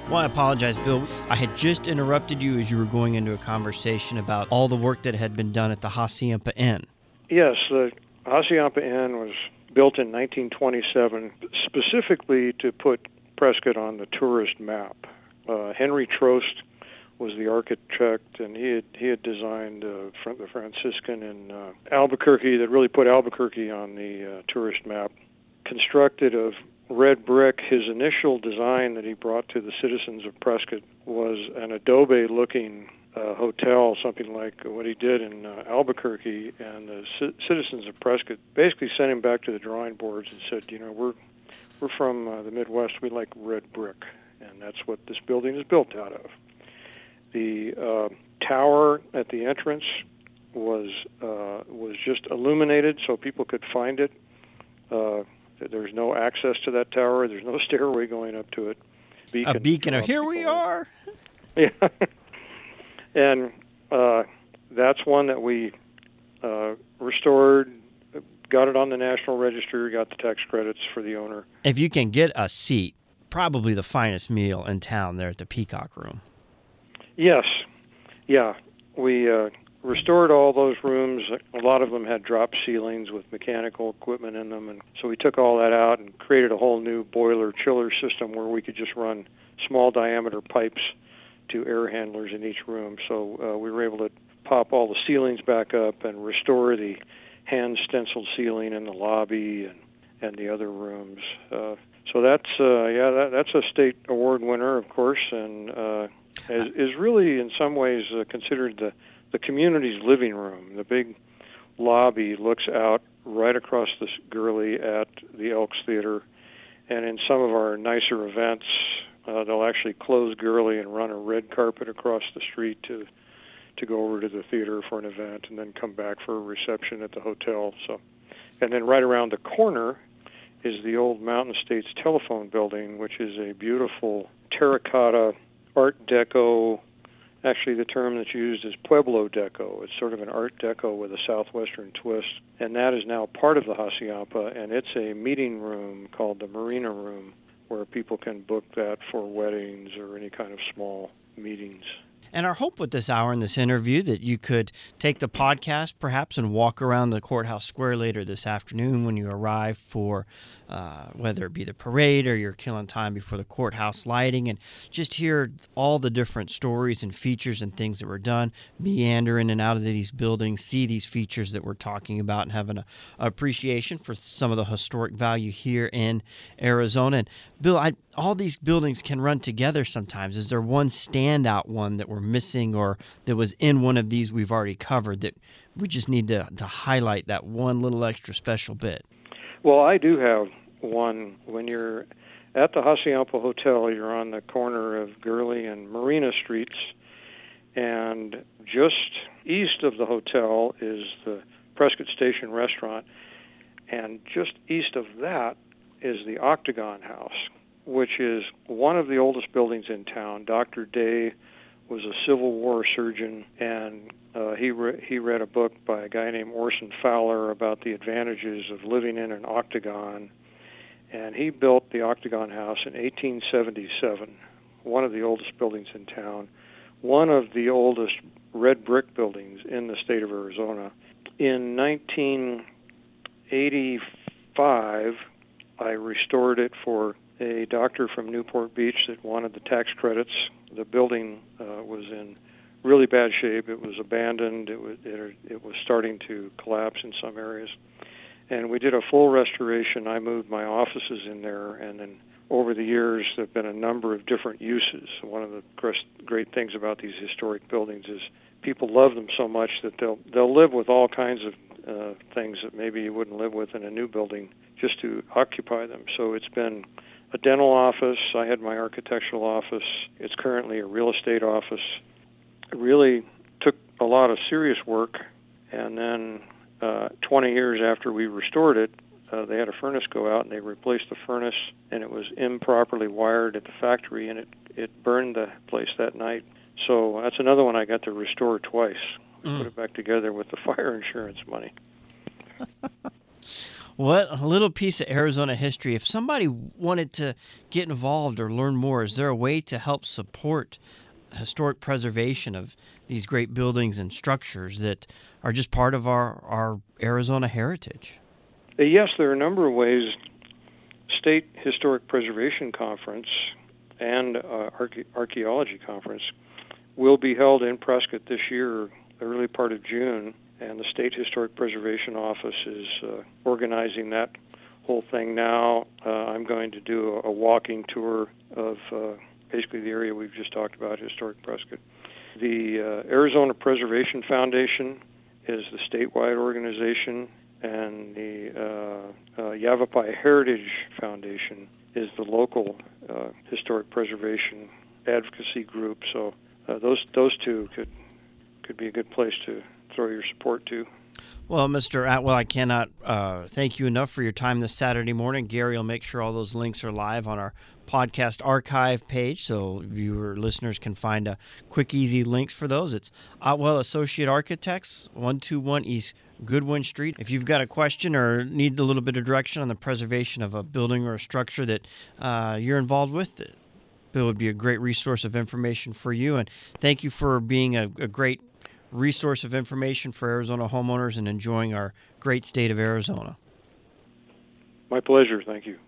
Well, I apologize, Bill. I had just interrupted you as you were going into a conversation about all the work that had been done at the Hassayampa Inn. Yes, the Hassayampa Inn was built in 1927 specifically to put Prescott on the tourist map. Henry Trost was the architect, and he had designed the Franciscan in Albuquerque that really put Albuquerque on the tourist map. Constructed of red brick, his initial design that he brought to the citizens of Prescott was an adobe-looking hotel, something like what he did in Albuquerque, and the citizens of Prescott basically sent him back to the drawing boards and said, we're from the Midwest, we like red brick, and that's what this building is built out of. The tower at the entrance was just illuminated so people could find it. There's no access to that tower. There's no stairway going up to it. A beacon of here we are. Yeah. And that's one that we restored, got it on the National Register, got the tax credits for the owner. If you can get a seat, probably the finest meal in town there at the Peacock Room. Yes. Yeah. We restored all those rooms. A lot of them had drop ceilings with mechanical equipment in them, and so we took all that out and created a whole new boiler chiller system where we could just run small diameter pipes to air handlers in each room. So we were able to pop all the ceilings back up and restore the hand stenciled ceiling in the lobby and the other rooms. So that's that's a state award winner, of course, and is really in some ways considered the community's living room. The big lobby looks out right across the Gurley at the Elks Theater, and in some of our nicer events, they'll actually close Gurley and run a red carpet across the street to go over to the theater for an event, and then come back for a reception at the hotel. So, and then right around the corner is the old Mountain States Telephone Building, which is a beautiful terracotta Art Deco. Actually, the term that's used is Pueblo Deco. It's sort of an Art Deco with a southwestern twist, and that is now part of the Hassayampa, and it's a meeting room called the Marina Room, where people can book that for weddings or any kind of small meetings. And our hope with this hour in this interview that you could take the podcast perhaps and walk around the courthouse square later this afternoon when you arrive for whether it be the parade or you're killing time before the courthouse lighting, and just hear all the different stories and features and things that were done, meander in and out of these buildings, see these features that we're talking about, and have an appreciation for some of the historic value here in Arizona. And Bill, all these buildings can run together sometimes. Is there one standout one that we're missing or that was in one of these we've already covered that we just need to highlight that one little extra special bit? Well, I do have one. When you're at the Hassayampa Hotel, you're on the corner of Gurley and Marina Streets, and just east of the hotel is the Prescott Station Restaurant, and just east of that is the Octagon House, which is one of the oldest buildings in town. Dr. Day was a Civil War surgeon, and he read a book by a guy named Orson Fowler about the advantages of living in an octagon, and he built the Octagon House in 1877, one of the oldest buildings in town, one of the oldest red brick buildings in the state of Arizona. In 1985, I restored it for a doctor from Newport Beach that wanted the tax credits. The building was in really bad shape. It was abandoned. It was starting to collapse in some areas. And we did a full restoration. I moved my offices in there, and then over the years there have been a number of different uses. One of the great things about these historic buildings is people love them so much that they'll live with all kinds of things that maybe you wouldn't live with in a new building just to occupy them. So it's been a dental office. I had my architectural office. It's currently a real estate office. It really took a lot of serious work, and then 20 years after we restored it, they had a furnace go out, and they replaced the furnace, and it was improperly wired at the factory, and it burned the place that night. So that's another one I got to restore twice. Put it back together with the fire insurance money. What a little piece of Arizona history. If somebody wanted to get involved or learn more, is there a way to help support historic preservation of these great buildings and structures that are just part of our Arizona heritage? Yes, there are a number of ways. State Historic Preservation Conference and Archaeology Conference will be held in Prescott this year, the early part of June, and the State Historic Preservation Office is organizing that whole thing now. I'm going to do a walking tour of basically the area we've just talked about, Historic Prescott. The Arizona Preservation Foundation is the statewide organization, and the Yavapai Heritage Foundation is the local historic preservation advocacy group. So those two could be a good place to throw your support to. Well, Mr. Atwell, I cannot thank you enough for your time this Saturday morning. Gary will make sure all those links are live on our podcast archive page, so viewer listeners can find quick, easy links for those. It's Atwell Associate Architects, 121 East Goodwin Street. If you've got a question or need a little bit of direction on the preservation of a building or a structure that you're involved with, Bill would be a great resource of information for you. And thank you for being a great resource of information for Arizona homeowners and enjoying our great state of Arizona. My pleasure. Thank you.